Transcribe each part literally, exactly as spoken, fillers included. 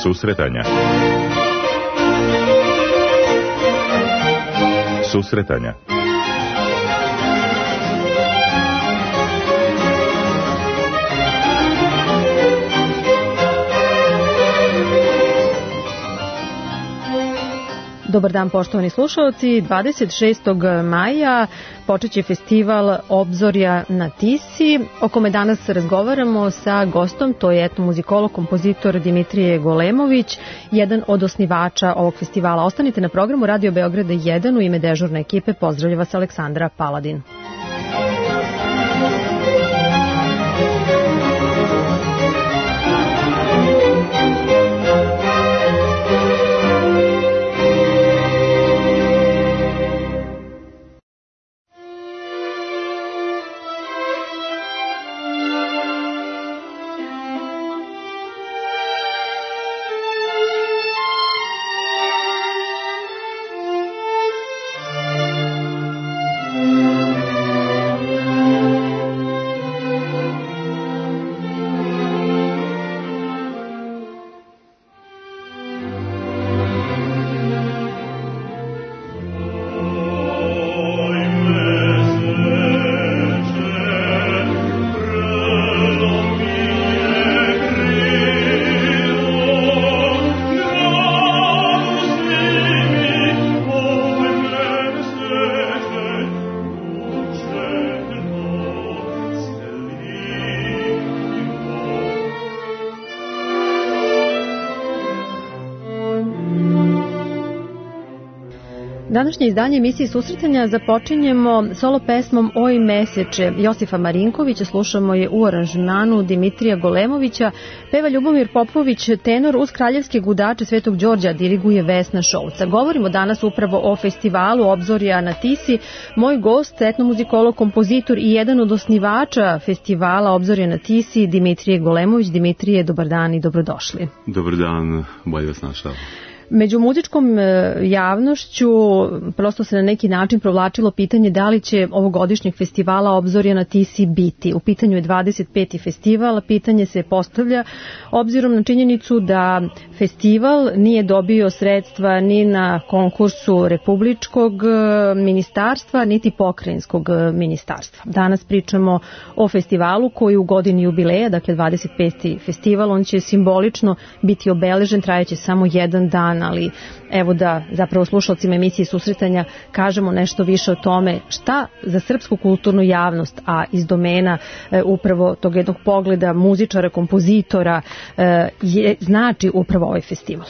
Susretanja. Susretanja. Dobar dan, poštovani slušalci. dvadeset šestog maja počet će festival Obzorja na Tisi, o kome danas razgovaramo sa gostom, to je etnomuzikolog, kompozitor Dimitrije Golemović, jedan od osnivača ovog festivala. Ostanite na programu Radio Beograda jedan, u ime dežurne ekipe pozdravlja vas Aleksandra Paladin. Današnje izdanje emisije Susretanja započinjemo solo pesmom Oj meseče Josifa Marinkovića, slušamo je u aranžmanu Dimitrija Golemovića, peva Ljubomir Popović tenor, uz kraljevske gudače Svetog Đorđa diriguje Vesna Šolca. Govorimo danas upravo o festivalu Obzorja na Tisi. Moj gost, etnomuzikolog, kompozitor i jedan od osnivača festivala Obzorja na Tisi, Dimitrije Golemović. Dimitrije, dobar dan i dobrodošli. Dobar dan, bolje vas našao. Među muzičkom javnošću prosto se na neki način provlačilo pitanje da li će ovogodišnjeg festivala Obzorja na Tisi biti. U pitanju je dvadeset peti festival, pitanje se postavlja obzirom na činjenicu da festival nije dobio sredstva ni na konkursu Republičkog ministarstva, niti pokrajinskog ministarstva. Danas pričamo o festivalu koji u godini jubileja, dakle dvadeset peti festival, on će simbolično biti obeležen, trajeće samo jedan dan, ali evo da zapravo slušalcima emisije Susretanja kažemo nešto više o tome šta za srpsku kulturnu javnost, a iz domena e, upravo tog jednog pogleda muzičara, kompozitora, e, je, znači upravo ovaj festival.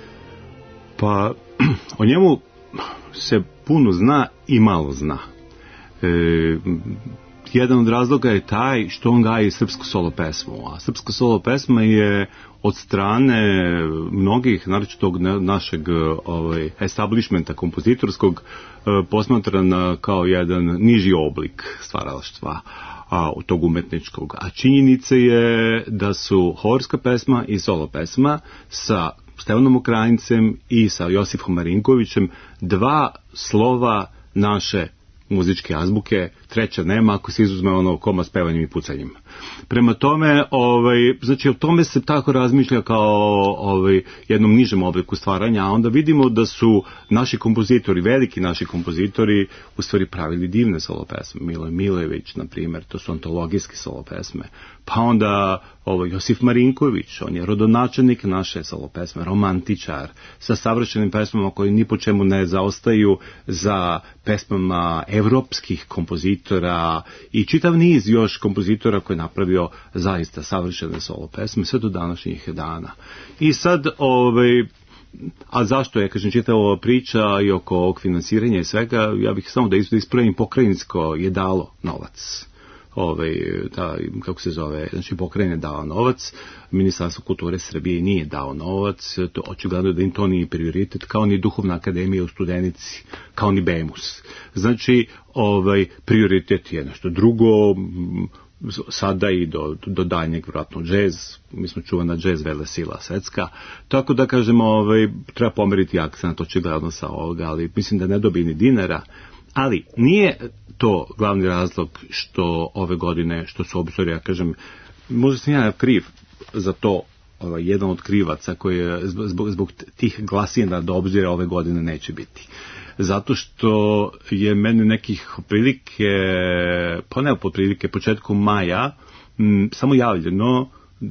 Pa o njemu se puno zna i malo zna. E, jedan od razloga je taj što on gaji srpsku solo pesmu, a srpska solo pesma je od strane mnogih, naročito našeg ovaj, establishmenta kompozitorskog, posmatrana kao jedan niži oblik stvaralaštva a, tog umetničkog. A činjenica je da su horska pesma i solo pesma sa Stevanom Mokranjcem i sa Josifom Marinkovićem dva slova naše muzičke azbuke, treća nema ako se izuzme ono koma s pevanjem i pucanjem. Prema tome, ovaj, znači o tome se tako razmišlja kao ovaj, jednom nižem obliku stvaranja, a onda vidimo da su naši kompozitori, veliki naši kompozitori, u stvari pravili divne solo pesme. Milo Milević, na primjer, to su antologijske solo pesme. Pa onda ovaj, Josif Marinković, on je rodonačelnik naše solo pesme, romantičar, sa savršenim pesmama koji ni po čemu ne zaostaju za pesmama evropskih kompozitora i čitav niz još kompozitora koji je napravio zaista savršene solo pesme sve do današnjih dana. I sad, ovaj, a zašto je, kažem, čitava ova priča i oko ovog finansiranja i svega, ja bih samo da ispravim, pokrajinsko je dalo novac. Ovaj, ta, kako se zove, znači pokrajina je dao novac, Ministarstvo kulture Srbije nije dao novac, to očigledno da im to nije prioritet, kao ni Duhovna akademija u Studenici, kao ni Bemus. Znači, ovaj, prioritet je nešto drugo, sada i do, do daljnjeg vjerojatno džez, mi smo čuvana džez vele sila svetska, tako da kažemo, ovaj, treba pomeriti akcent očigledno sa ovoga, ali mislim da ne dobije ni dinara. Ali nije to glavni razlog što ove godine, što su Obzorja, kažem, možda sam ja kriv za to ovaj, jedan od krivaca koji je zbog, zbog tih glasina do obzira ove godine neće biti. Zato što je meni nekih prilike, pa ne po prilike, početkom maja, m, samo javljeno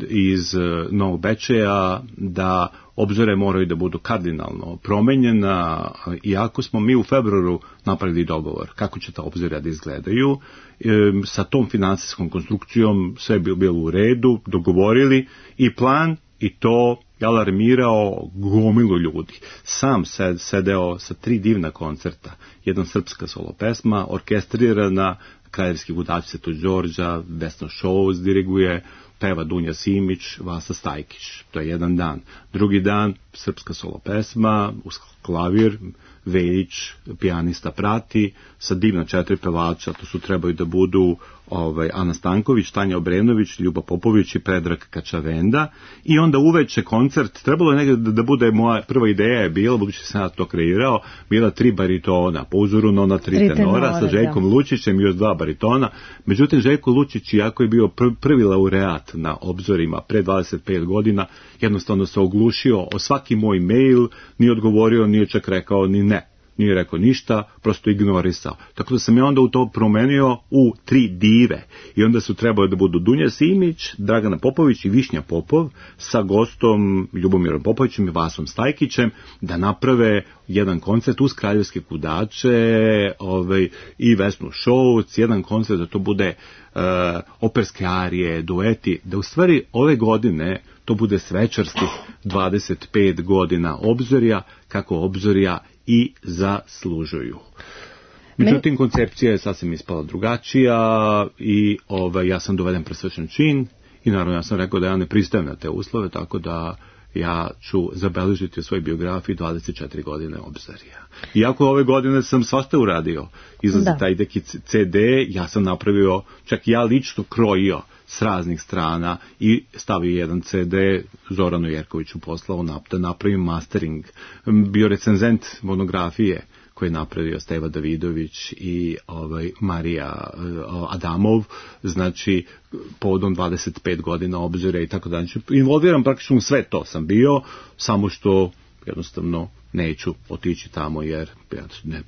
iz Novog Bečeja da obzore moraju da budu kardinalno promenjena, iako smo mi u februaru napravili dogovor kako će ta obzorja da izgledaju. E, sa tom finansijskom konstrukcijom sve je bilo u redu, dogovorili i plan i to je alarmirao gomilu ljudi. Sam sed, sedeo sa tri divna koncerta, jedan srpska solo pesma, orkestrirana, krajerski gudač Sveto Đorđa, Vesna Šous diriguje, peva Dunja Simić, Vasa Stajkić. To je jedan dan. Drugi dan, srpska solo pesma, uz klavir, Veljić, pijanista prati, sa divna četiri pevača, to su trebaju da budu ovaj, Ana Stanković, Tanja Obrenović, Ljuba Popović i Predrag Kačavenda. I onda uveče koncert, trebalo je negdje da, da bude, moja prva ideja je bila, budući sam ja to kreirao, bila tri baritona, po uzoru na ona tri, tri tenora, tenora, sa Željkom da. Lučićem i još dva baritona. Međutim, Željko Lučić, iako je bio pr- prvi laureat na obzorima pre dvadeset pet godina, jednostavno se oglušio o svaki moj mail, nije odgovorio, nije čak rekao ni ne. Nije rekao ništa, prosto ignorisao. Tako da sam je onda u to promenio u tri dive. I onda su trebali da budu Dunja Simić, Dragana Popović i Višnja Popov sa gostom Ljubomirom Popovićem i Vasom Stajkićem da naprave jedan koncert uz kraljevske kudače ovaj, i Vesnu Šouc, jedan koncert da to bude uh, operske arije, dueti, da u stvari ove godine to bude svečarskih dvadeset pet godina obzorja, kako obzorja i zaslužuju. Međutim, koncepcija je sasvim ispala drugačija i ovaj, ja sam doveden pred svečan čin i naravno ja sam rekao da ja ne pristajem na te uslove, tako da ja ću zabeležiti u svojoj biografiji dvadeset četiri godine obzorja. Iako ove godine sam svašta uradio, izlazi taj neki ce de, ja sam napravio, čak ja lično krojio s raznih strana i stavio jedan ce de, Zoranu Jerkoviću poslao da napravim mastering. Bio recenzent monografije koji je napravio Steva Davidović i ovaj, Marija Adamov, znači povodom dvadeset pet godina obzora i tako dalje. Involviram praktično sve to sam bio, samo što jednostavno neću otići tamo jer ja, ne,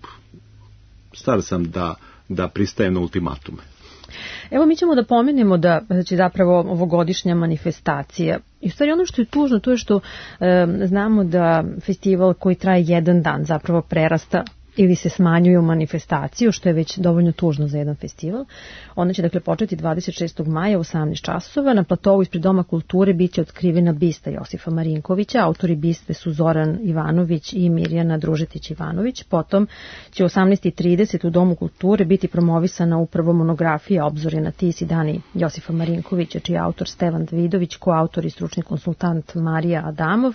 star sam da, da pristajem na ultimatume. Evo mi ćemo da pomenemo da znači, zapravo ovogodišnja manifestacija. I u stvari ono što je tužno to je što e, znamo da festival koji traje jedan dan zapravo prerasta ili se smanjuju manifestaciju, što je već dovoljno tužno za jedan festival. Ona će dakle početi dvadeset šestog maja u osamnaest časova. Na platovu ispred Doma kulture biće otkrivena bista Josifa Marinkovića. Autori biste su Zoran Ivanović i Mirjana Družetić-Ivanović. Potom će u osamnaest i trideset u Domu kulture biti promovisana upravo monografija Obzorje na Tisi dani Josifa Marinkovića, čiji je autor Stevan Davidović, koautor i stručni konsultant Marija Adamov,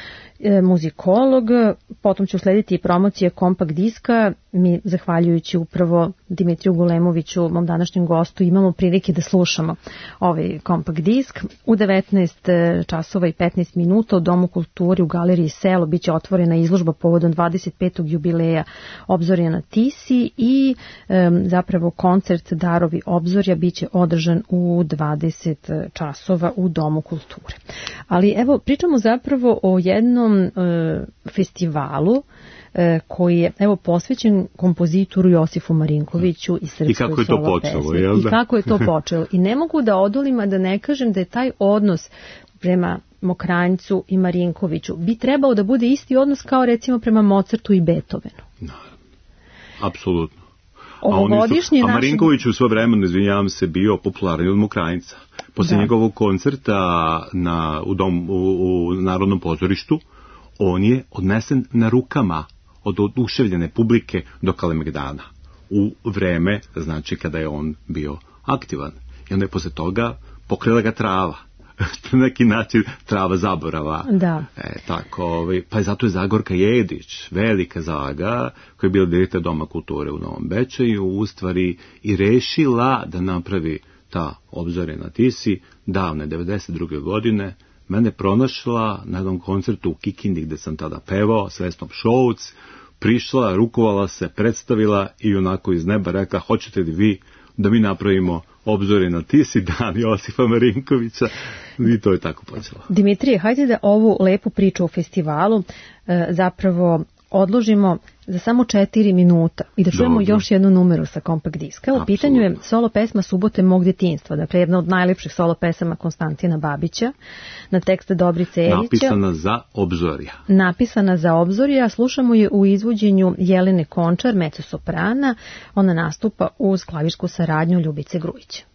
muzikolog. Potom će uslediti i promocije kompakt diska. Mi, zahvaljujući upravo Dimitriju Gulemoviću, mom današnjem gostu, imamo prilike da slušamo ovaj kompakt disk. U devetnaest časova i petnaest minuta u Domu kulture u Galeriji Selo biće otvorena izložba povodom dvadeset petog jubileja Obzorja na Tisi i um, zapravo koncert Darovi obzorja biće održan u dvadeset časova u Domu kulture. Ali evo, pričamo zapravo o jednom uh, festivalu koji je evo posvećen kompozitoru Josifu Marinkoviću i srpskoj solo pesmi. I kako je to počelo, jel da? I kako je to počelo. I ne mogu da odolim, a da ne kažem da je taj odnos prema Mokranjcu i Marinkoviću bi trebao da bude isti odnos kao recimo prema Mozartu i Beethovenu. Naravno, apsolutno. A, oni su, a Marinković u svoje vremenu, izvinjavam se, bio popularni od Mokranjca. Posle da. njegovog koncerta na, u, dom, u, u Narodnom pozorištu, on je odnesen na rukama od oduševljene publike do Kalemegdana u vreme, znači kada je on bio aktivan. I onda je posle toga pokrila ga trava. Na neki način trava zaborava. Da. E, tako, ovaj, pa je zato je Zagorka Jedić, velika Zaga, koja je bila direktor Doma kulture u Novom Bečeju, u stvari i rešila da napravi ta Obzorje na Tisi davne devedeset druge godine. Mene pronašla na jednom koncertu u Kikindi gde sam tada pevao s Vesnom Šouc, prišla, rukovala se, predstavila i onako iz neba rekla, hoćete li vi da mi napravimo obzore na Tisi, dan Josipa Marinkovića, i to je tako počelo. Dimitrije, hajde da ovu lepu priču o festivalu e, zapravo odložimo za samo četiri minuta i da čujemo Dobro. još jednu numeru sa kompakt diska. U Absolutno. pitanju je solo pesma Subote mog djetinjstva, dakle jedna od najlepših solo pesama Konstantina Babića, na tekste Dobrice Elića. Napisana za obzorja. Napisana za obzorja, slušamo je u izvođenju Jelene Končar, mezzosoprana, ona nastupa uz klavirsku saradnju Ljubice Grujića.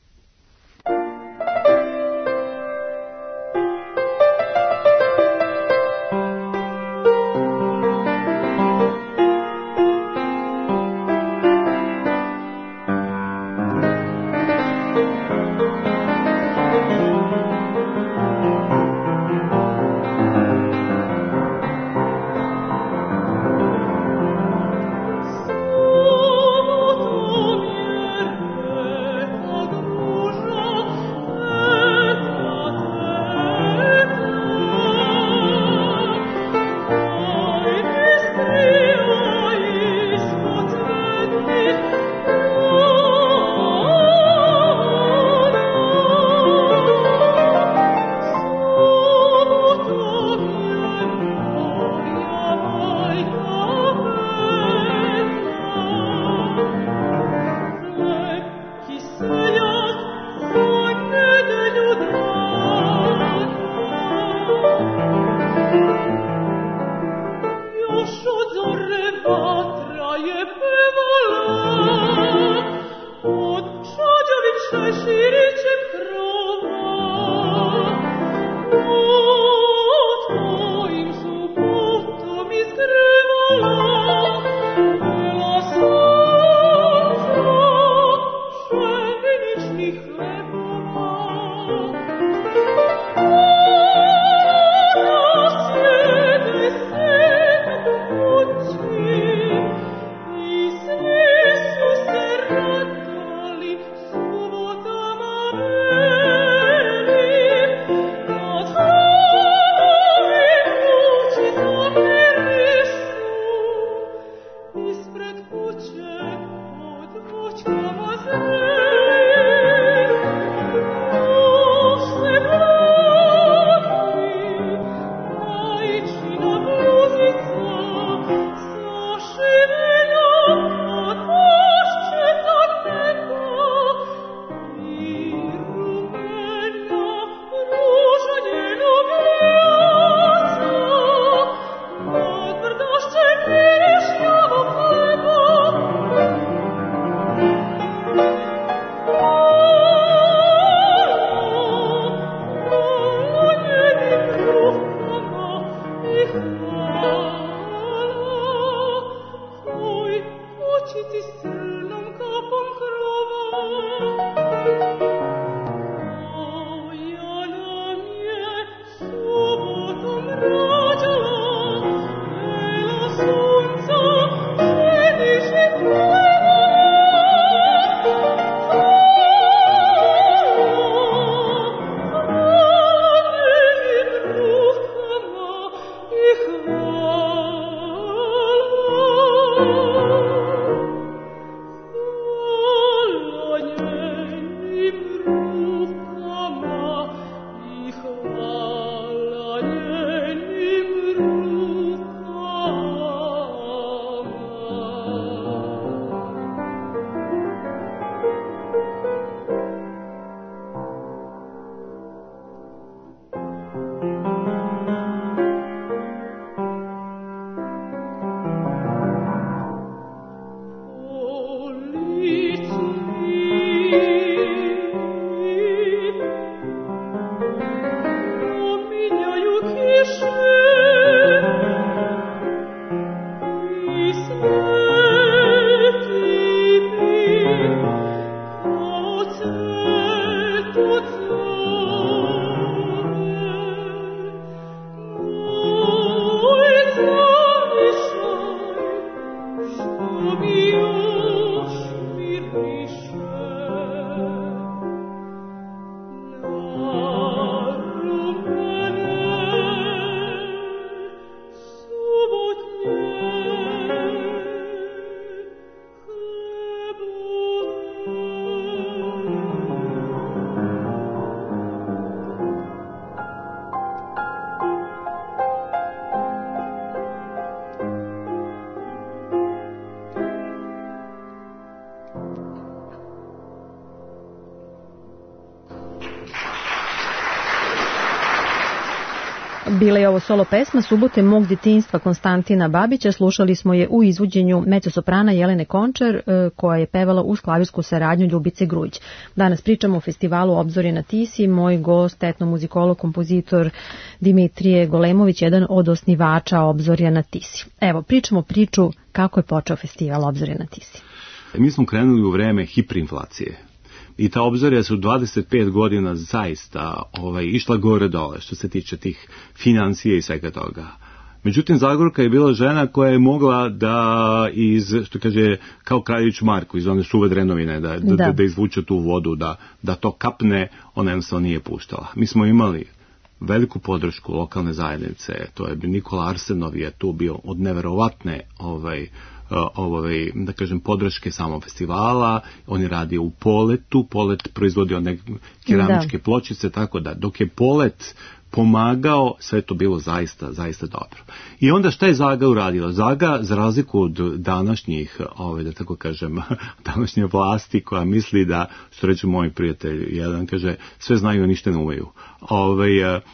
Bila je ovo solo pesma Subote mog djetinjstva Konstantina Babića. Slušali smo je u izvođenju mezzosoprana Jelene Končar, koja je pevala uz klavirsku saradnju Ljubice Grujić. Danas pričamo o festivalu Obzorje na Tisi. Moj gost, etnomuzikolog, kompozitor Dimitrije Golemović, jedan od osnivača Obzorja na Tisi. Evo, pričamo priču kako je počeo festival Obzorje na Tisi. Mi smo krenuli u vreme hiperinflacije. I ta obzorja su dvadeset pet godina zaista ovaj, išla gore dole što se tiče tih financija i svega toga. Međutim, Zagorka je bila žena koja je mogla da iz, što kaže, kao Kraljević Marko, iz one suve drenovine, da, da. da, da izvuče tu vodu, da, da to kapne, ona jednostavno nije puštala. Mi smo imali veliku podršku lokalne zajednice, to je Nikola Arsenov je tu bio od neverovatne ovaj, ovaj, da kažem, podrške samog festivala. On je radio u Poletu, Polet proizvodio one keramičke da. pločice, tako da dok je Polet pomagao, sve to bilo zaista, zaista dobro. I onda šta je Zaga uradila? Zaga, za razliku od današnjih, ovaj, da tako kažem, današnje vlasti koja misli da, što reče moj prijatelj, jedan kaže, sve znaju, a ništa ne umeju. Ovaj,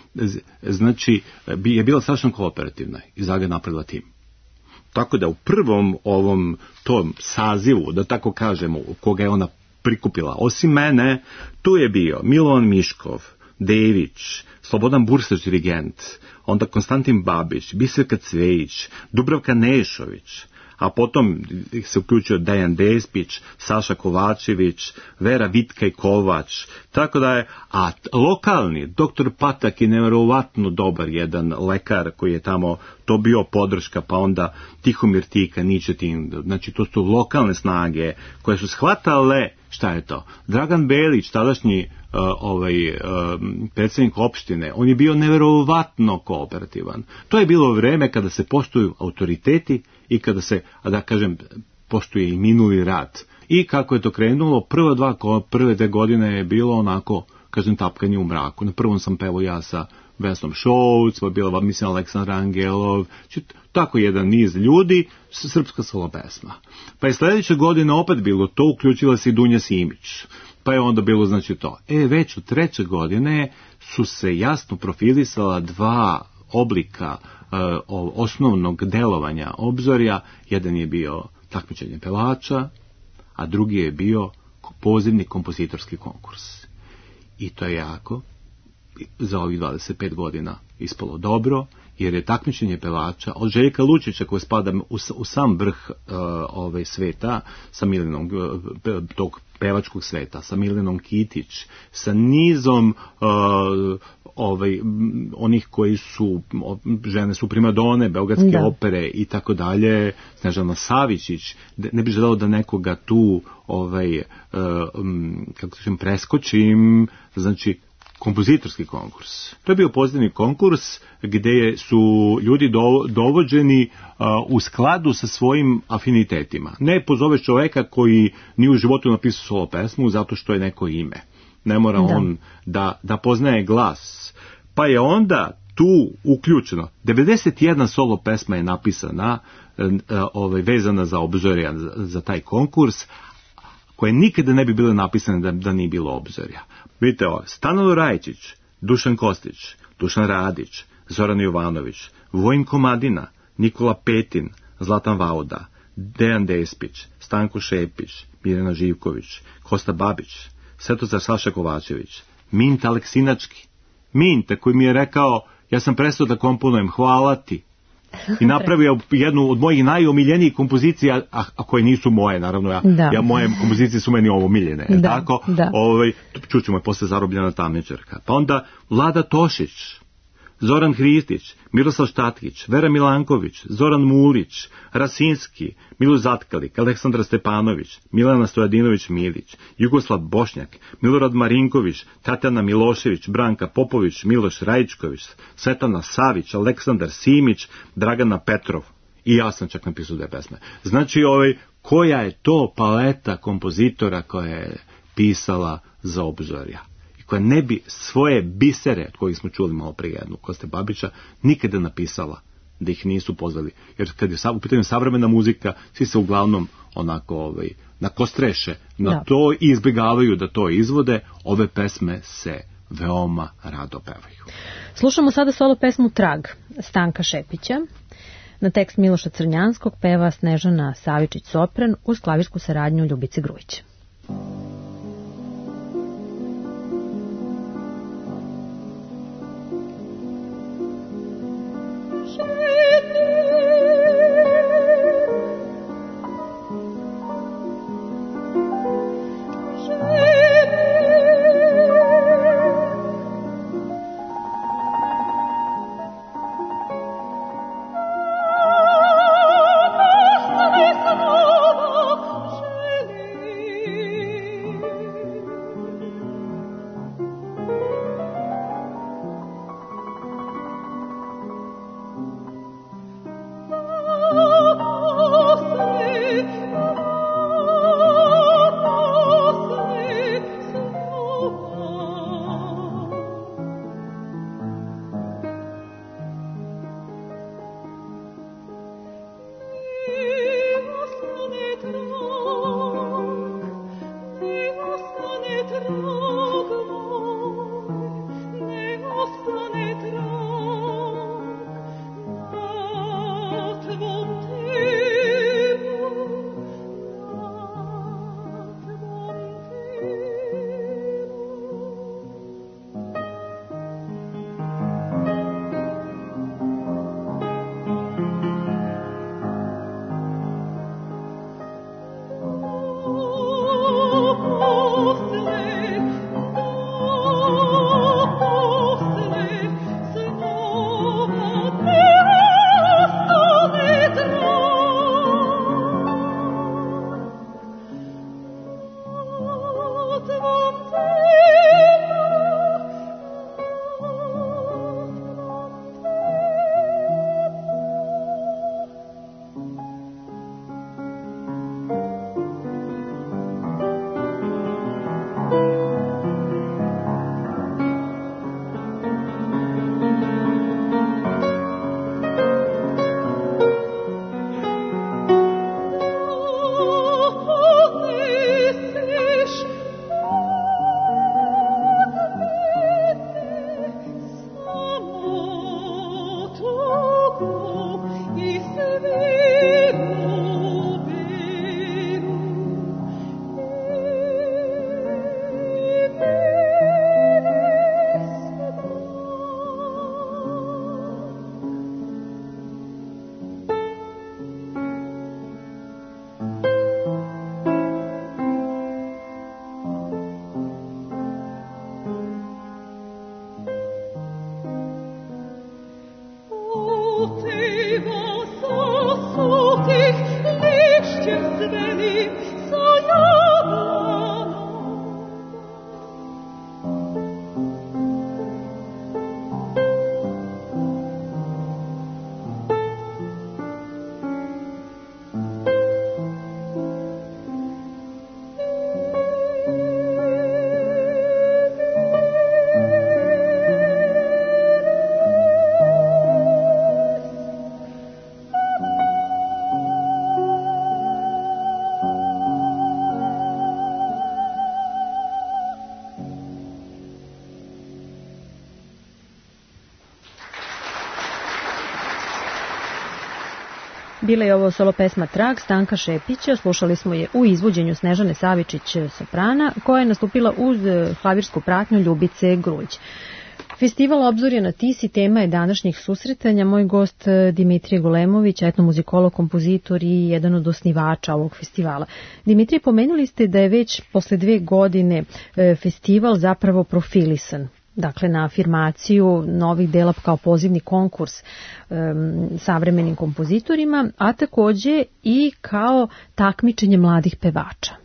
znači, je bila strašno kooperativna i Zaga je napravila tim. Tako da u prvom ovom tom sazivu, da tako kažemo, koga je ona prikupila, osim mene, tu je bio Milovan Miškov, Dević, Slobodan Bursać dirigent, onda Konstantin Babić, Biserka Cvejić, Dubravka Nešović, a potom se uključio Dejan Despić, Saša Kovačević, Vera Vitka i Kovač, tako da je, a lokalni, doktor Patak je nevjerovatno dobar jedan lekar koji je tamo, to bio podrška, pa onda Tihomir Tika, Ničetin, znači to su lokalne snage koje su shvatale, šta je to? Dragan Belić, tadašnji Uh, ovaj, uh, predsjednik opštine, on je bio nevjerovatno kooperativan. To je bilo vreme kada se poštuju autoriteti i kada se, da kažem, poštuje i minuli rad. I kako je to krenulo, prve, dva, prve dve godine je bilo onako, kažem, tapkanje u mraku. Na prvom sam pevao ja sa Vesnom Šouc, pa bila, mislim, Aleksandar Angelov, tako jedan niz ljudi, srpska solo pesma. Pa je sljedeće godine opet bilo to, uključila se i Dunja Simić. Pa je onda bilo, znači, to. E, već u treće godine su se jasno profilisala dva oblika e, osnovnog delovanja obzorja. Jedan je bio takmičenje pevača, a drugi je bio pozivni kompozitorski konkurs. I to je jako za ovih dvadeset pet godina ispalo dobro, jer je takmičenje pevača od Željka Lučića, koji spada u, u sam vrh uh, ove sveta, sa Milinom, uh, tog pevačkog sveta, sa Milinom Kitić, sa nizom uh, ovaj, onih koji su, žene su primadone, beogradske da. opere i tako dalje, Snežana Savičić, ne bih želeo da nekoga tu ovaj, uh, um, kako kažem, preskočim, znači, kompozitorski konkurs. To je bio pozivni konkurs gdje su ljudi do, dovođeni uh, u skladu sa svojim afinitetima. Ne pozoveš čovjeka koji nije u životu napisao solo pesmu zato što je neko ime. Ne mora da. on da, da poznaje glas. Pa je onda tu uključeno. devedeset jedna solo pesma je napisana, uh, ovaj, vezana za obzorja, za, za taj konkurs, koje nikada ne bi bile napisane da, da nije bilo obzorja. Vidite ovo, Stanovo Rajčić, Dušan Kostić, Dušan Radić, Zoran Jovanović, Vojin Komadina, Nikola Petin, Zlatan Vauda, Dejan Despić, Stanko Šepić, Mirjana Živković, Kosta Babić, Svetozar Saša Kovačević, Mint Aleksinački, Minta koji mi je rekao, ja sam prestao da komponujem, hvala ti. I napravio jednu od mojih najomiljenijih kompozicija, a, a koje nisu moje, naravno, ja, ja moje kompozicije su meni omiljene, da, tako? Da. Ovaj, čućemo je posle Zarobljena tamničarka. Pa onda Vlada Tošić, Zoran Hristić, Miroslav Štatkić, Vera Milanković, Zoran Mulić, Rasinski, Milo Zatkalik, Aleksandar Stepanović, Milana Stojadinović Milić, Jugoslav Bošnjak, Milorad Marinković, Tatjana Milošević, Branka Popović, Miloš Rajičković, Svetana Savić, Aleksandar Simić, Dragana Petrov. I ja sam čak napisao dve pesme. Znači, ovaj, koja je to paleta kompozitora koja je pisala za obzorja? Koja ne bi svoje bisere, od kojih smo čuli malo prije jednu, Koste Babića, nikada napisala da ih nisu pozvali. Jer kad je u pitanju savremena muzika, svi se uglavnom onako ovaj, nakostreše na da. to i izbjegavaju da to izvode. Ove pesme se veoma rado pevaju. Slušamo sada solo pesmu Trag Stanka Šepića. Na tekst Miloša Crnjanskog peva Snežana Savičić-Sopran uz klavirsku saradnju Ljubice Grujić. Bila je ovo solo pesma Trag Stanka Šepića, slušali smo je u izvođenju Snežane Savičić-Soprana, koja je nastupila uz klavirsku pratnju Ljubice Grujić. Festival Obzorje na Tisi tema je današnjih susretanja. Moj gost Dimitrije Golemović, etnomuzikolog, kompozitor i jedan od osnivača ovog festivala. Dimitrije, pomenuli ste da je već posle dve godine festival zapravo profilisan. Dakle, na afirmaciju novih dela kao pozivni konkurs um, savremenim kompozitorima, a takođe i kao takmičenje mladih pevača.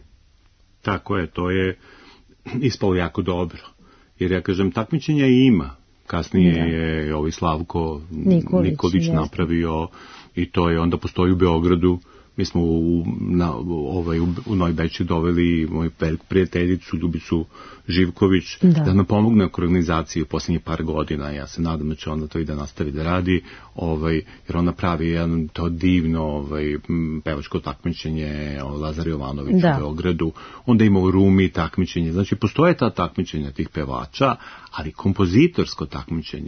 Tako je, to je ispalo jako dobro. Jer ja kažem, takmičenja i ima. Kasnije da. je ovaj Slavko Nikolić, Nikolić napravio i to je onda postoji u Beogradu. Mi smo u, na, ovaj, u Novi Beč doveli moju prijateljicu Ljubicu Živković da. da nam pomogne oko organizaciji u posljednjih par godina. Ja se nadam da će ona to i da nastavi da radi, ovaj, jer ona pravi jedan to divno ovaj, pevačko takmičenje o Lazar Jovanović da. u Beogradu. Onda ima u Rumi takmičenje. Znači, postoje ta takmičenja tih pevača, ali kompozitorsko takmičenje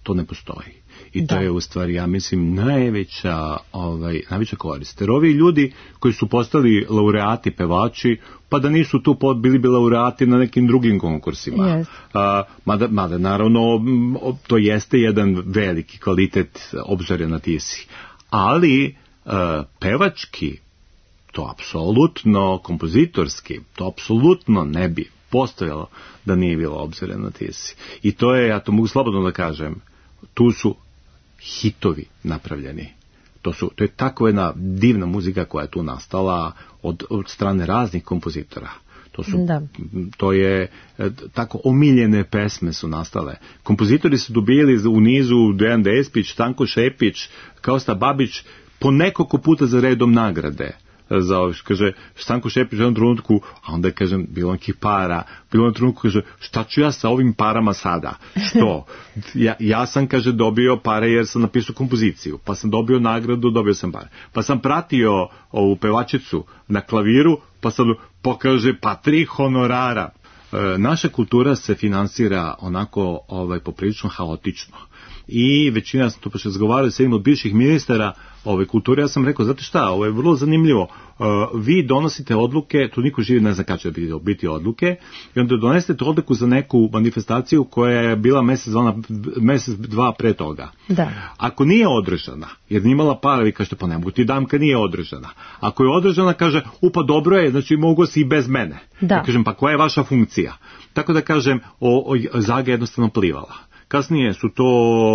to ne postoji. I to da. je u stvari, ja mislim, najveća, ovaj, najveća korist. Jer ovi ljudi koji su postali laureati, pevači, pa da nisu tu bili bi laureati na nekim drugim konkursima. Yes. A, mada, mada, naravno, to jeste jedan veliki kvalitet Obzorja na Tisi. Ali, a, pevački, to apsolutno, kompozitorski, to apsolutno ne bi postojalo da nije bilo Obzorja na Tisi. I to je, ja to mogu slobodno da kažem, tu su hitovi napravljeni. To, su, to je tako jedna divna muzika koja je tu nastala od, od strane raznih kompozitora. To, su, da. to je tako omiljene pesme su nastale. Kompozitori su dobili u nizu Dejan Despić, Stanko Šepić, Kosta Babić po nekoliko puta za redom nagrade. Za ovo, kaže, Stanko Šepić u jednom trenutku, a onda kažem, bilo nekih para, bilo jednom trenutku, kaže, šta ću ja sa ovim parama sada? Što? Ja, ja sam, kaže, dobio pare jer sam napisao kompoziciju, pa sam dobio nagradu, dobio sam pare. Pa sam pratio ovu pevačicu na klaviru, pa sam pokaže, pa tri honorara. E, naša kultura se finansira onako ovaj, poprilično haotično. I većina, sam to pa še razgovarali sa jednim od bivših ministara ove kulture, ja sam rekao, znate šta, ovo je vrlo zanimljivo, uh, vi donosite odluke, tu niko živi ne zna kada će biti, biti odluke, i onda donesete odluku za neku manifestaciju koja je bila mesec, ona, mesec dva pre toga. Da. Ako nije održana, jer nije imala para, vi kažete, pa ne mogu ti dam kad nije održana. Ako je održana, kaže, upa dobro je, znači mogu si i bez mene. Da. Ja kažem, pa koja je vaša funkcija? Tako da kažem, o, o, Zaga je jednostavno plivala. Kasnije su to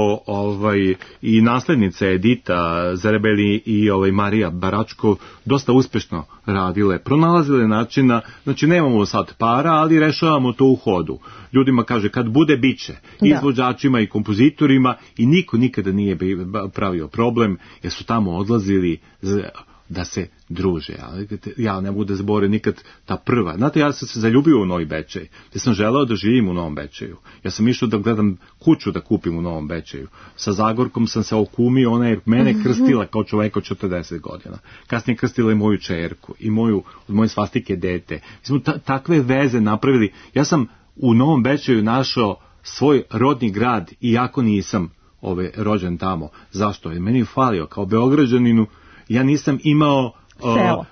ovaj, i naslednice Edita Zerebeli i ovaj, Marija Baračkov dosta uspešno radile, pronalazile načina, znači nemamo sad para, ali rešavamo to u hodu. Ljudima kaže, kad bude, biće, i izvođačima i kompozitorima, i niko nikada nije pravio problem, jer su tamo odlazili da se druže. Ja ne mogu da zaboravim nikad ta prva. Znate, ja sam se zaljubio u Novi Bečej. Ja sam želeo da živim u Novom Bečeju. Ja sam išao da gledam kuću da kupim u Novom Bečeju. Sa Zagorkom sam se okumio, ona je mene krstila kao čoveka od četrdeset godina. Kasnije krstila i moju čerku i moju, od moje svastike dete. Mi smo ta, takve veze napravili. Ja sam u Novom Bečeju našao svoj rodni grad, iako nisam ove, rođen tamo. Zašto? Jer meni je falio kao Beograđaninu. Ja nisam imao o,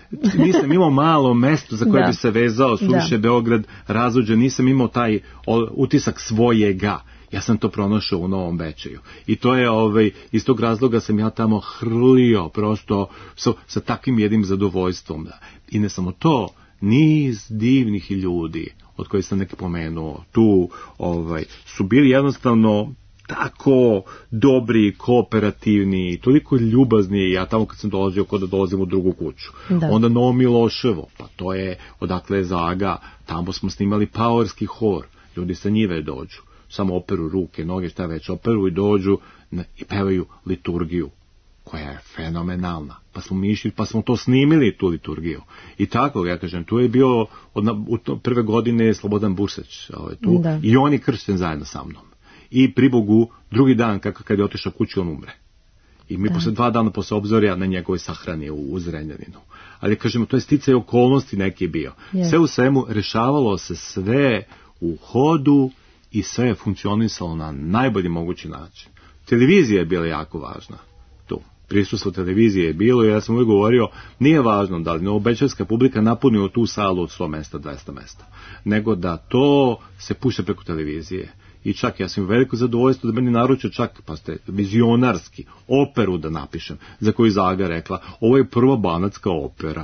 nisam imao malo mesto za koje da. bi se vezao, suviše Beograd razuđen, nisam imao taj o, utisak svojega. Ja sam to pronašao u Novom Bečeju. I to je, ovaj, iz tog razloga sam ja tamo hrlio prosto sa, sa takvim jednim zadovoljstvom. I ne samo to, niz divnih ljudi, od kojih sam neki pomenuo, tu ovaj, su bili jednostavno tako dobri, kooperativni, toliko ljubazni, ja tamo kad sam dolazio, kod da dolazim u drugu kuću. Da. Onda Novo Miloševo, pa to je odakle je Zaga, tamo smo snimali paorski hor, ljudi sa njive dođu, samo operu ruke, noge, šta već, operu i dođu i pevaju liturgiju, koja je fenomenalna. Pa smo mi išli, pa smo to snimili, tu liturgiju. I tako, ja kažem, tu je bio, od, u to, prve godine Slobodan Bursać, ovaj, tu, da. I on je kršten zajedno sa mnom. I pri Bogu, drugi dan, kako kad je otišao kući, on umre. I mi da. posle dva dana posle Obzorja na njegovoj sahrani u, u Zrenjaninu. Ali, kažemo, to je sticaj okolnosti neki bio. Yes. Sve u svemu, rešavalo se sve u hodu i sve je funkcionisalo na najbolji mogući način. Televizija je bila jako važna tu. Prisustvo televizije je bilo i ja sam uvijek govorio, nije važno da li novobečarska publika napunila tu salu od sto mesta, dvesta mesta, nego da to se pušta preko televizije. I čak ja sam veliko zadovoljstvo da meni naručio čak, pa ste vizionarski, operu da napišem, za koju Zaga rekla, ovo je prva banatska opera.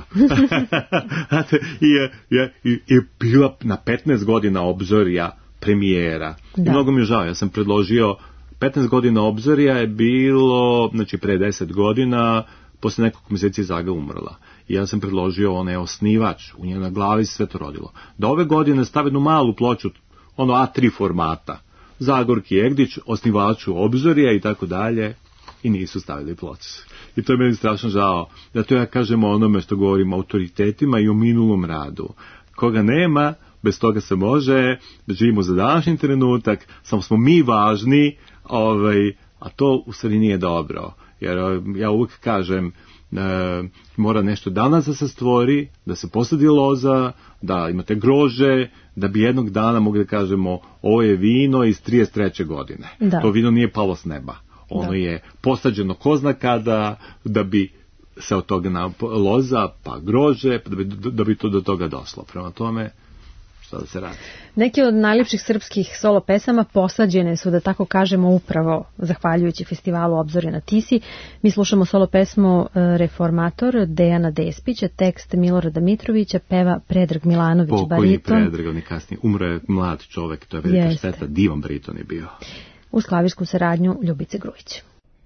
I je, je, je, je bila na petnaest godina Obzorja premijera. Da. I mnogo mi je žao, ja sam predložio, petnaest godina Obzorja je bilo, znači pre deset godina, posle nekoliko mjeseci Zaga umrla. I ja sam predložio, ona je osnivač, u njenoj glavi se sve to rodilo. Da ove godine stavi jednu malu ploču, ono A tri formata, Zagorki Egdić, osnivaču Obzorja i tako dalje, i nisu stavili ploču. I to je meni strašno žao. Da to ja kažem o onome što govorim o autoritetima i o minulom radu. Koga nema, bez toga se može, da živimo za današnji trenutak, samo smo mi važni, ovaj, a to u stvari nije dobro. Jer ja uvijek kažem, mora nešto danas da se stvori, da se posadi loza, da imate grože, da bi jednog dana mogli da kažemo ovo je vino iz trideset treće godine. Da. To vino nije palo s neba. Ono da. je posađeno ko zna kada, da bi se od toga na loza, pa grože, da bi, da bi to do toga došlo. Prema tome, šta da se radi? Neke od najljepših srpskih solo pesama posađene su, da tako kažemo, upravo zahvaljujući festivalu Obzorje na Tisi. Mi slušamo solo pesmu Reformator Dejana Despića, tekst Milorada Mitrovića, peva Predrag Milanović, Pokojni bariton. Pokojni Predrag, on je kasnije umro je mlad čovek, to je velika šteta, divan bariton je bio. Uz klavirsku saradnju Ljubice Grujić.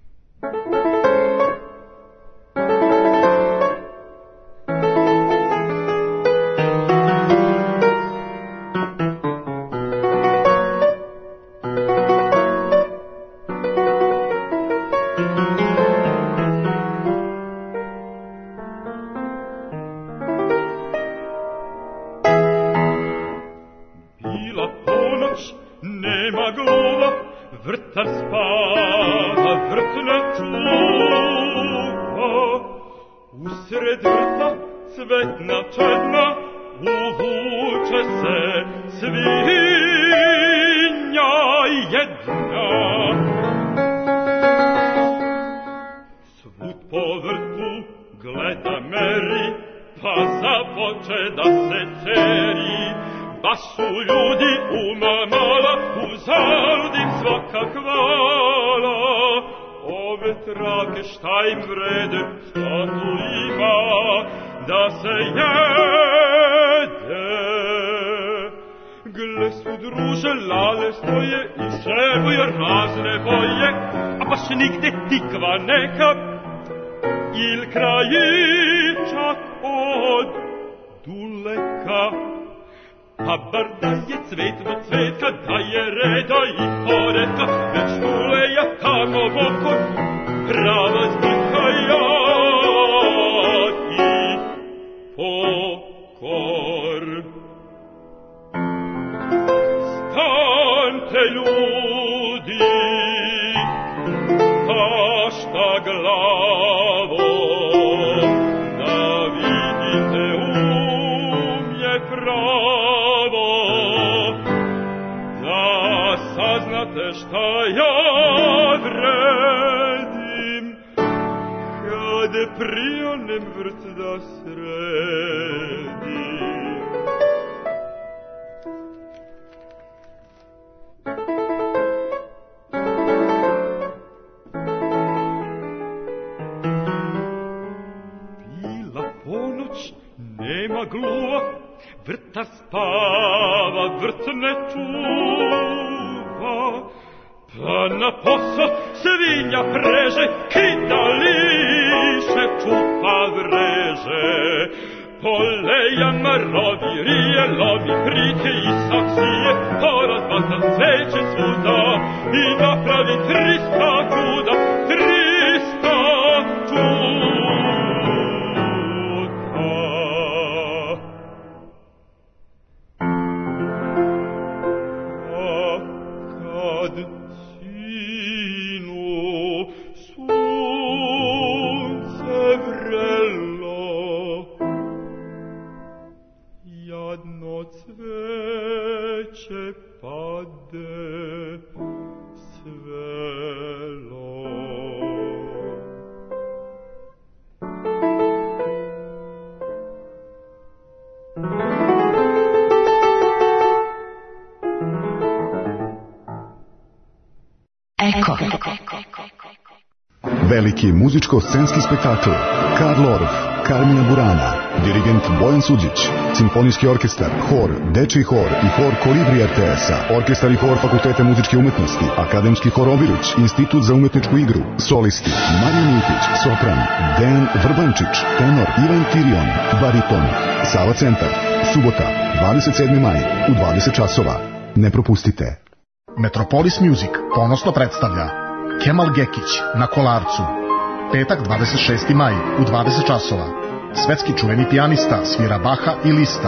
Veliki muzičko-scenski spektakl Karl Orff, Carmina Burana, dirigent Bojan Suđić, simfonijski orkestar, hor, dečiji hor i hor Kolibri er te es-a, orkestar i hor Fakulteta muzičke umetnosti, akademski hor Obilić, institut za umetničku igru, solisti Marija Miletić, sopran, Dejan Vrbančić, tenor Ivan Tirion, bariton, Sava centar, subota, dvadeset sedmi maj, u dvadeset časova. Ne propustite. Metropolis Music ponosno predstavlja Kemal Gekić na Kolarcu, petak dvadeset šesti maj u dvadeset časova. Svetski čuveni pijanista svira Baha i Lista.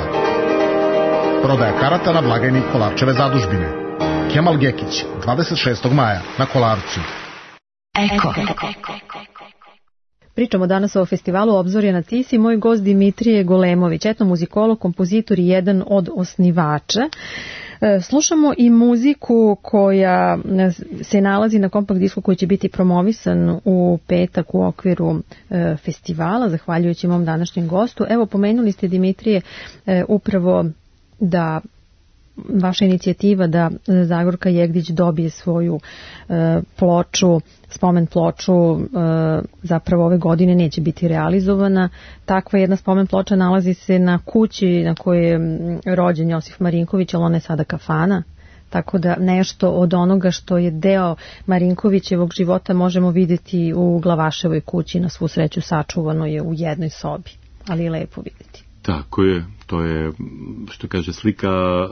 Prodaja karata na blagajni Kolarčeve zadužbine. Kemal Gekić, dvadeset šestog maja na Kolarcu. Eko. Pričamo danas o festivalu Obzorja na Tisi. Moj gost Dimitrije Golemović, etnomuzikolog, kompozitor i jedan od osnivača. Slušamo i muziku koja se nalazi na kompakt disku koji će biti promovisan u petak u okviru festivala, zahvaljujući mom današnjem gostu. Evo, pomenuli ste, Dimitrije, upravo da vaša inicijativa da Zagorka Jegdić dobije svoju e, ploču, spomen ploču, e, zapravo ove godine neće biti realizovana. Takva jedna spomen ploča nalazi se na kući na kojoj je rođen Josif Marinković, ali ona je sada kafana. Tako da nešto od onoga što je deo Marinkovićevog života možemo vidjeti u Glavaševoj kući, na svu sreću sačuvano je u jednoj sobi, ali je lepo vidjeti. Tako je, to je, što kaže, slika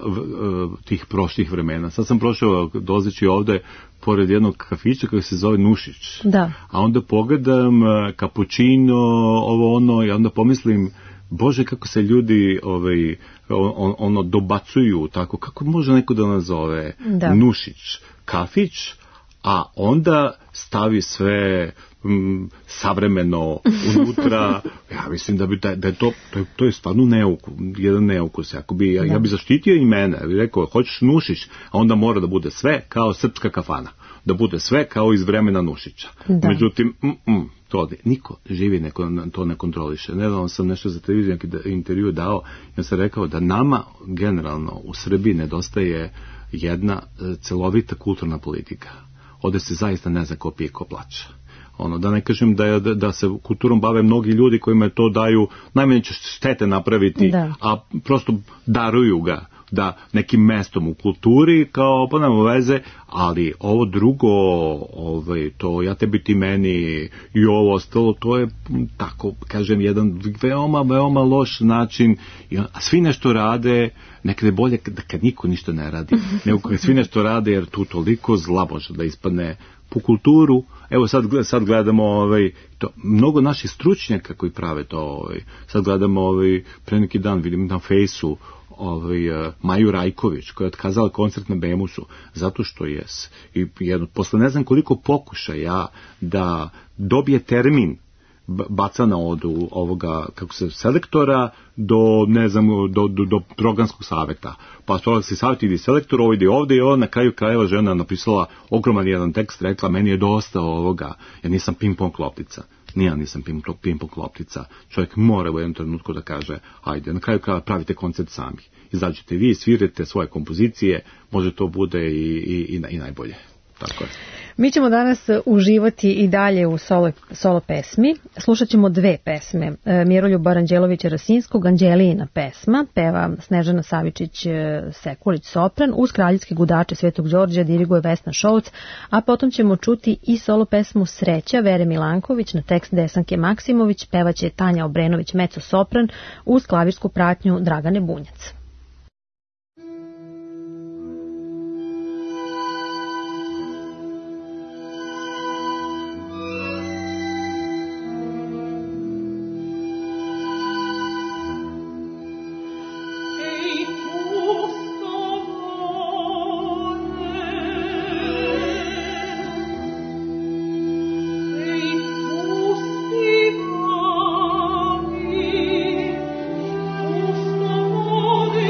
tih prošlih vremena. Sad sam prošao dolazeći ovde pored jednog kafića koji se zove Nušić. Da. A onda pogledam kapućino, ovo ono, i onda pomislim, Bože, kako se ljudi ovaj, on, ono dobacuju, tako, kako može neko da nazove da. Nušić kafić, a onda stavi sve m, savremeno unutra. Ja mislim da bi da, da je to, to je, to je stvarno neuku, jedan neukus. Ako bi, ja, ja bi zaštitio i mene, ja bi rekao, hoćeš Nušić, a onda mora da bude sve kao srpska kafana. Da bude sve kao iz vremena Nušića. Da. Međutim, mm, mm, to niko živi neko to ne kontroliše. Nedavno sam nešto za televiziju intervju dao, ja sam rekao da nama generalno u Srbiji nedostaje jedna celovita kulturna politika. Ovde se zaista ne zna ko pije, ko plaća. Ono, da ne kažem da, je, da se kulturom bave mnogi ljudi kojima to daju, najmanje će štete napraviti, da. A prosto daruju ga da nekim mestom u kulturi, kao pa nema veze, ali ovo drugo, ovaj, to ja tebi ti meni i ovo ostalo, to je tako, kažem, jedan veoma, veoma loš način, a svi nešto rade, nekada je bolje da kad niko ništa ne radi, nego kad svi nešto rade, jer tu toliko zla može da ispadne po kulturu. Evo sad, sad gledamo ovaj, to, mnogo naših stručnjaka koji prave to, ovaj, sad gledamo ovaj, pre neki dan, vidim na fejsu, ovaj, uh, Maju Rajković, koja je otkazala koncert na Bemusu, zato što je i jedno, posle ne znam koliko pokušaja da dobije termin bacana od ovoga, kako se, selektora do, ne znam, do, do, do programskog saveta. Pa programski savjet ide selektor, ovo ide ovde i ovo, na kraju krajeva žena napisala ogroman jedan tekst, rekla, meni je dosta ovoga, ja nisam ping-pong loptica. Nije, nisam ping-pong loptica. Čovjek mora u jednom trenutku da kaže, ajde, na kraju krajeva pravite koncert sami. Izađete vi, svirate svoje kompozicije, može to bude i, i, i, i najbolje. Tako je. Mi ćemo danas uživati i dalje u solo, solo pesmi. Slušat ćemo dve pesme. Miroljuba Ranđelovića Rasinskog, Anđelijina pesma, peva Snežana Savičić-Sekulić sopran, uz kraljevske gudače Svetog Đorđa diriguje Vesna Šolc, a potom ćemo čuti i solo pesmu Sreća Vere Milanković na tekst Desanke Maksimović, pevaće Tanja Obrenović mezzo sopran, uz klavirsku pratnju Dragane Bunjac. Oh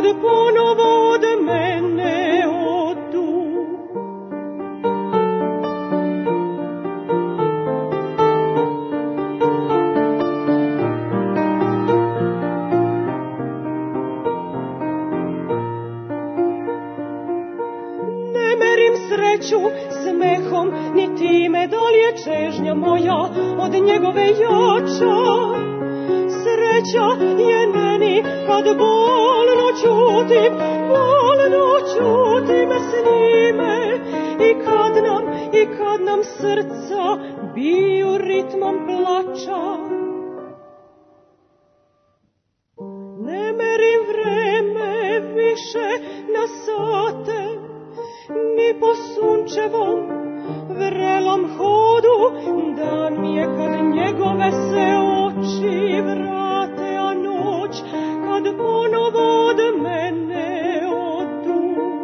ponovo od mene odu. Ne merim sreću smehom, ni time da li je čežnja moja od njegove jača. Sreća je meni kad bolno ćutim, bolno ćutim s njime. I kad nam, i kad nam srca biju ritmom plača. Ne merim vreme više na sate, ni po sunčevom vrelom hodu. Dan mi je kad njegove se oči vrate, a noć kad ponovo od mene odu.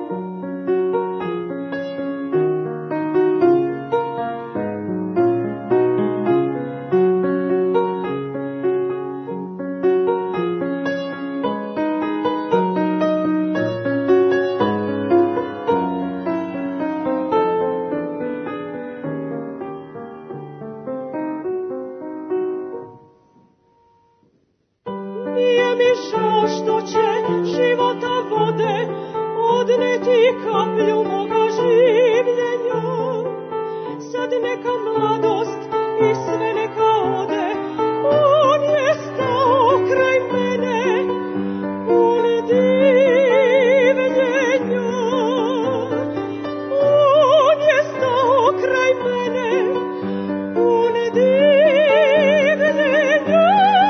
Kaplju moga življenja, sad neka mladost i sve neka ode. On je stao kraj mene, pun divljenja. On je stao kraj mene, pun divljenja.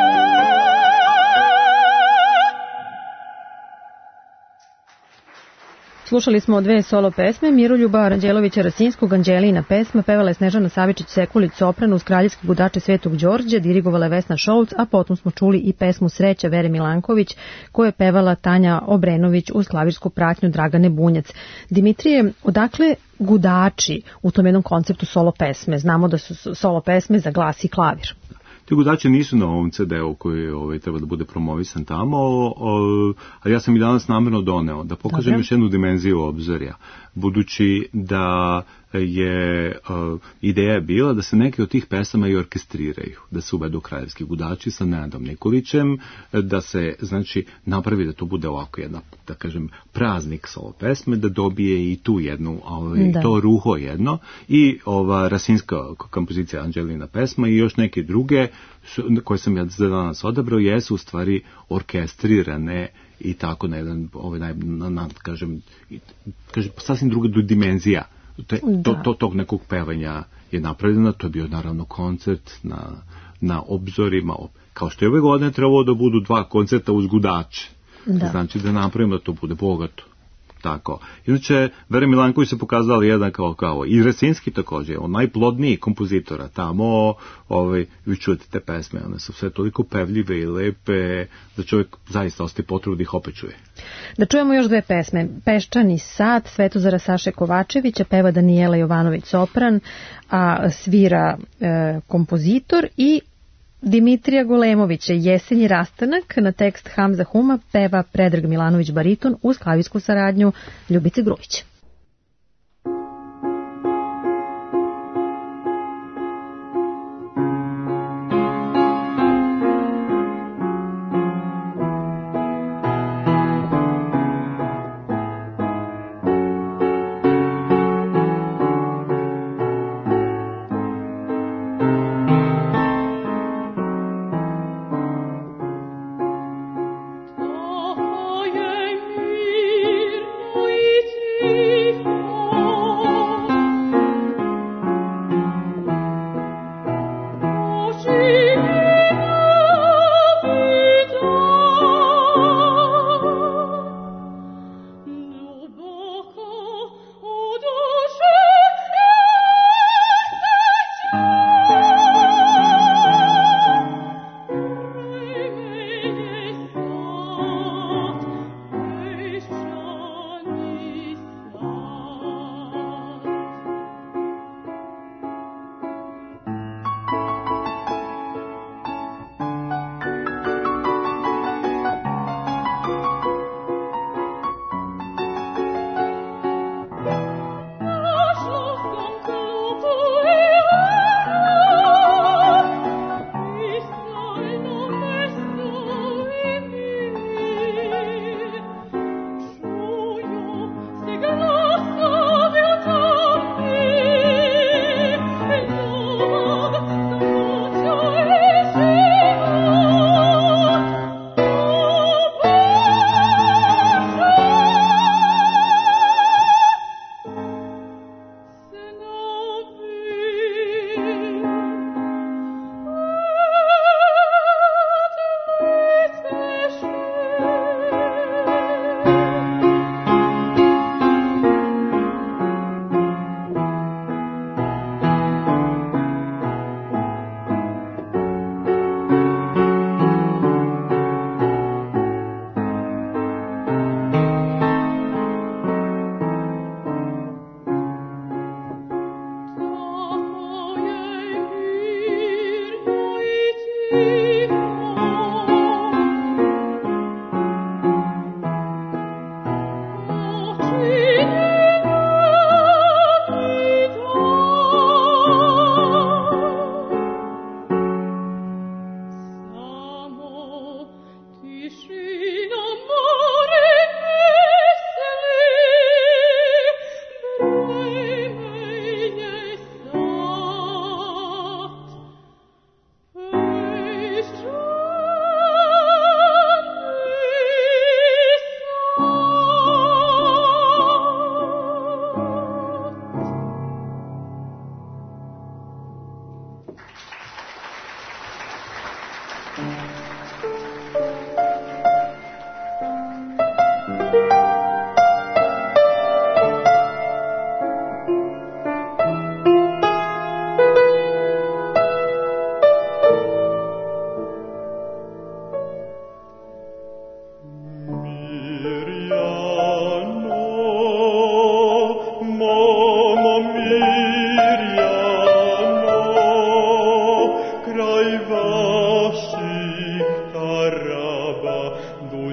Slušali smo dve solo pesme, Miroljuba Ranđelovića Rasinskog, Anđelina pesma, pevala je Snežana Savičić Sekulić sopran uz kraljevske gudače Svetog Đorđa, dirigovala je Vesna Šolc, a potom smo čuli i pesmu Sreća Vere Milanković, koju je pevala Tanja Obrenović uz klavirsku pratnju Dragane Bunjac. Dimitrije, odakle gudači u tom jednom konceptu solo pesme? Znamo da su solo pesme za glas i klavir. Ti gudači nisu na ovom ce de u koji ovaj, treba da bude promovisan tamo, ali ja sam i danas namjerno doneo da pokažem Dobre. još jednu dimenziju obzorja, budući da je uh, ideja bila da se neke od tih pesama i orkestriraju, da se uvedu kraljevski gudači sa Nenadom Nikolićem, da se, znači, napravi da to bude ovako jedna, da kažem, praznik solo pesme, da dobije i tu jednu, ovaj, to ruho jedno, i ova Rasinska kompozicija Anđelina pesma i još neke druge koje sam ja za danas odabrao, jesu u stvari orkestrirane i tako na jedan, ovaj, na, na, na, kažem, kažem, sasvim druga dimenzija Te, to, to, tog nekog pevanja je napravljeno. To je bio naravno koncert na, na obzorima, kao što je ove godine trebalo da budu dva koncerta uz gudače, da. Znači da napravimo da to bude bogato. Tako. Inače, Vera Milanković se pokazala jedan kao, kao i Resinski također, on najplodniji kompozitora tamo, ovaj, vi čujete te pesme, one su sve toliko pevljive i lepe, da čovjek zaista ostaje potrebu da ih opet čuje. Da čujemo još dve pesme. Peščani sad, Svetozara Saše Kovačevića, peva Danijela Jovanović sopran, a svira e, kompozitor, i Dimitrija Golemovića, Jesenji rastanak, na tekst Hamza Huma, peva Predrag Milanović bariton uz klavirsku saradnju Ljubice Grujić. Ti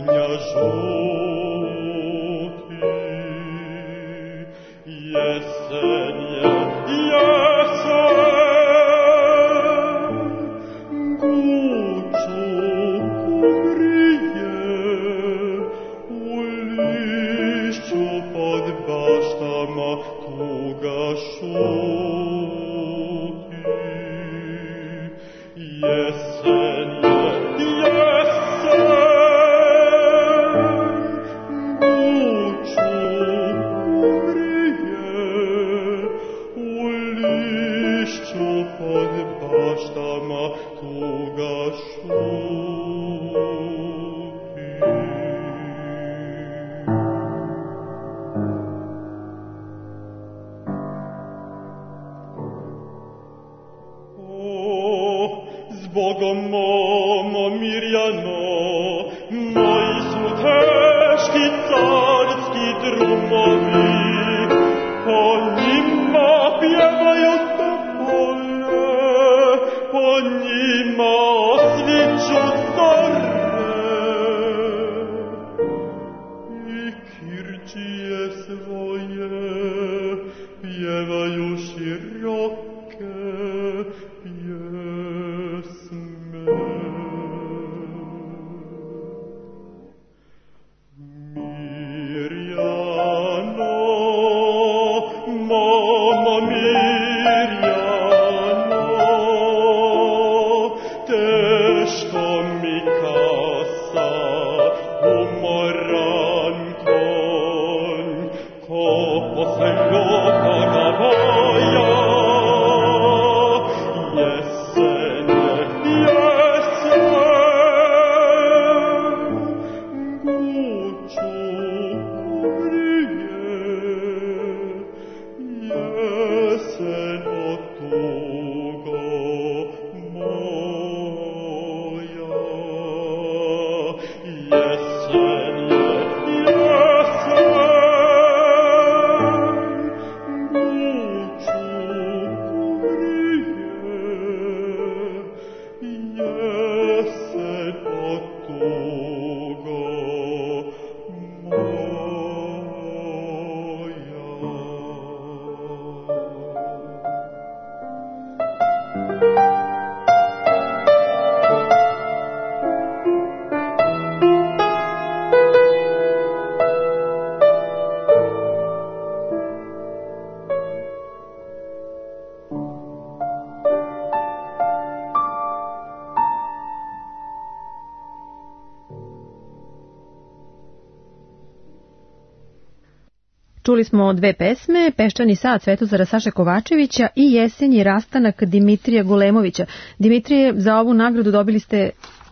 Čuli smo dve pesme, Peščani sad Svetozara Saše Kovačevića i Jesenji rastanak Dimitrija Gulemovića. Dimitrije, za ovu nagradu dobili ste,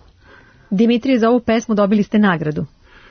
Dimitrije, za ovu pesmu dobili ste nagradu.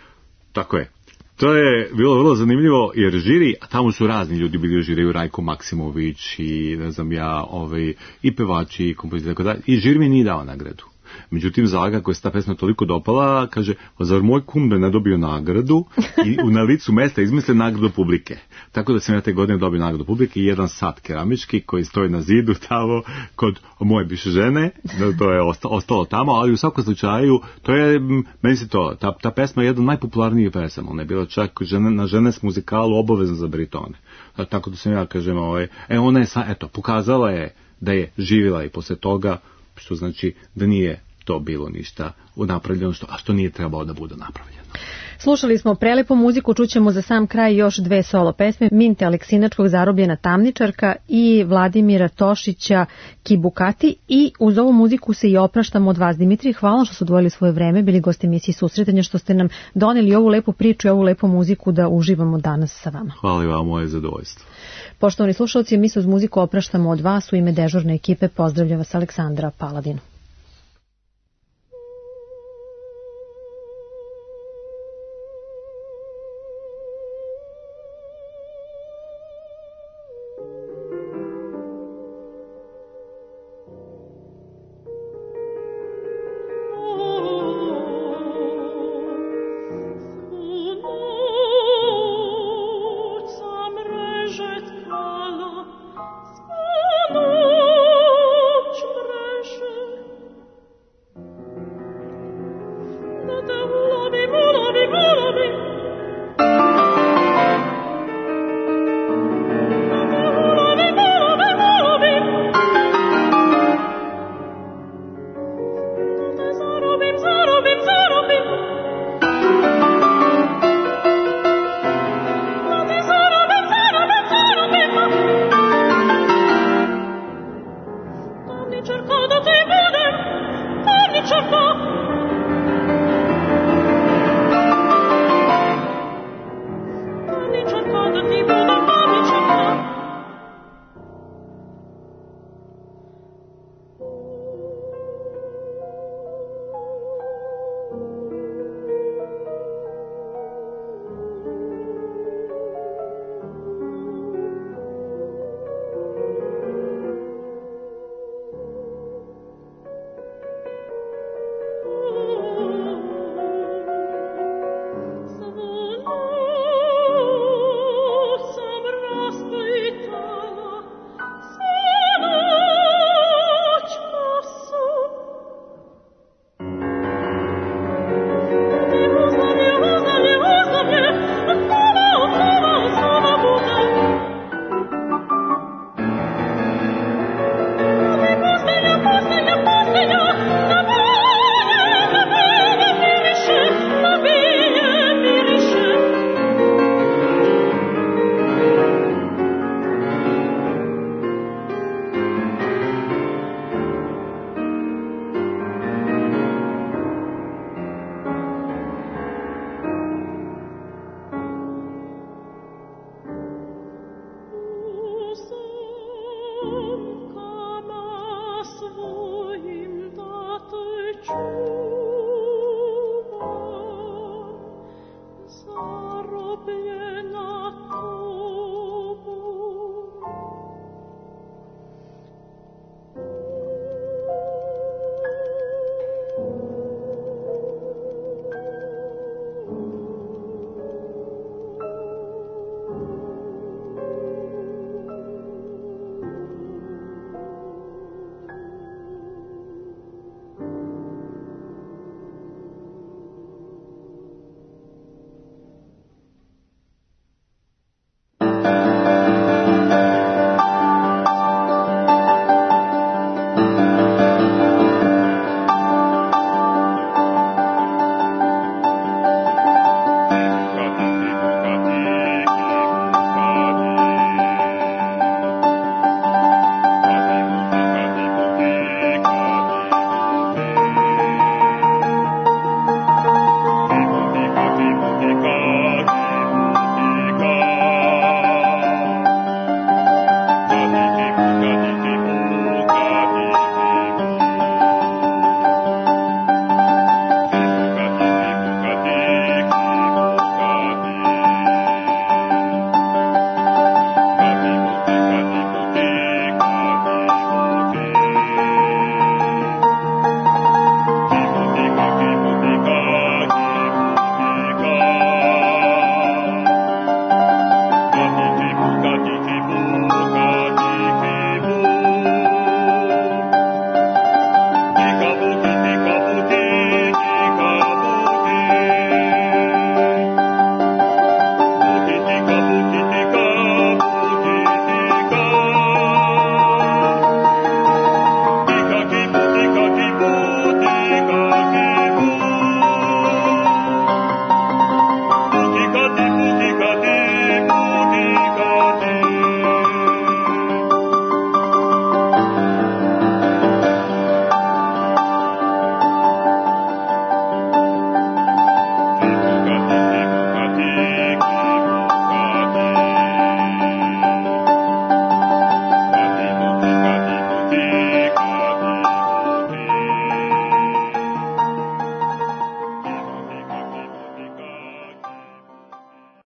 Tako je. To je bilo vrlo zanimljivo jer žiri, a tamo su razni ljudi bili u žiriju, Rajko Maksimović i ne znam ja, ovaj, i pevači i kompozitori, tako da, i žiri mi nije dao nagradu. Međutim, Zaga, koja se ta pesma toliko dopala, kaže, zar moj kum da ne dobio nagradu i na licu mesta izmisle nagradu publike. Tako da sam ja te godine dobio nagradu publike i jedan sat keramički koji stoji na zidu tamo kod moje bivše žene, to je ostalo, ostalo tamo, ali u svakom slučaju, to je, meni se to, ta, ta pesma je jedna od najpopularnijih pesama, ona je bila čak žene, na ženes muzikalu obavezna za baritone. Tako da sam ja, kažem, ovaj, e, ona je, sa, eto, pokazala je da je živjela i posle toga, što znači da nije to bilo ništa napravljeno, a što nije trebalo da bude napravljeno. Slušali smo prelepu muziku, čućemo za sam kraj još dve solo pesme, Minte Aleksinačkog Zarobljena tamničarka i Vladimira Tošića Kibukati, i uz ovu muziku se i opraštamo od vas. Dimitrije, hvala što su odvojili svoje vreme, bili gosti emisiji Susretanja, što ste nam doneli ovu lepu priču i ovu lepu muziku da uživamo danas sa vama. Hvala i vam, moje zadovoljstvo. Poštovani slušalci, mi se uz muziku opraštamo od vas, u ime dežurne ekipe pozdravlja vas Aleksandra Paladin.